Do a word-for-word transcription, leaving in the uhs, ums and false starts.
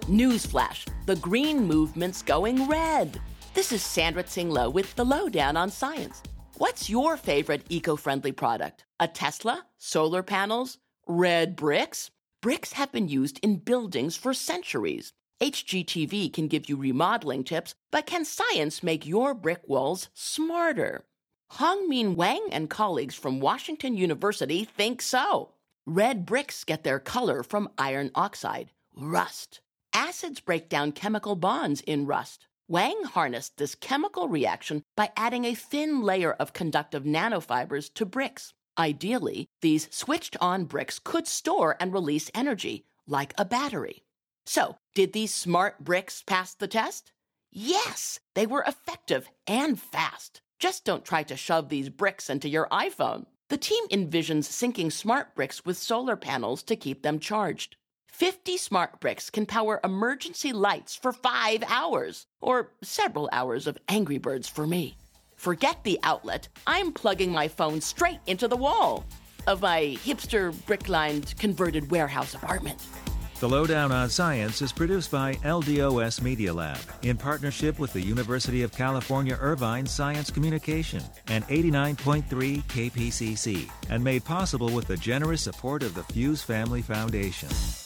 Newsflash, the green movement's going red. This is Sandra Tsing-Loh with the Lowdown on Science. What's your favorite eco-friendly product? A Tesla? Solar panels? Red bricks? Bricks have been used in buildings for centuries. H G T V can give you remodeling tips, but can science make your brick walls smarter? Hongmin Wang and colleagues from Washington University think so. Red bricks get their color from iron oxide, rust. Acids break down chemical bonds in rust. Wang harnessed this chemical reaction by adding a thin layer of conductive nanofibers to bricks. Ideally, these switched-on bricks could store and release energy, like a battery. So, did these smart bricks pass the test? Yes, they were effective and fast. Just don't try to shove these bricks into your iPhone. The team envisions syncing smart bricks with solar panels to keep them charged. fifty smart bricks can power emergency lights for five hours, or several hours of Angry Birds for me. Forget the outlet. I'm plugging my phone straight into the wall of my hipster brick-lined converted warehouse apartment. The Lowdown on Science is produced by L D O S Media Lab in partnership with the University of California Irvine Science Communication and eighty-nine point three K P C C, and made possible with the generous support of the Fuse Family Foundation.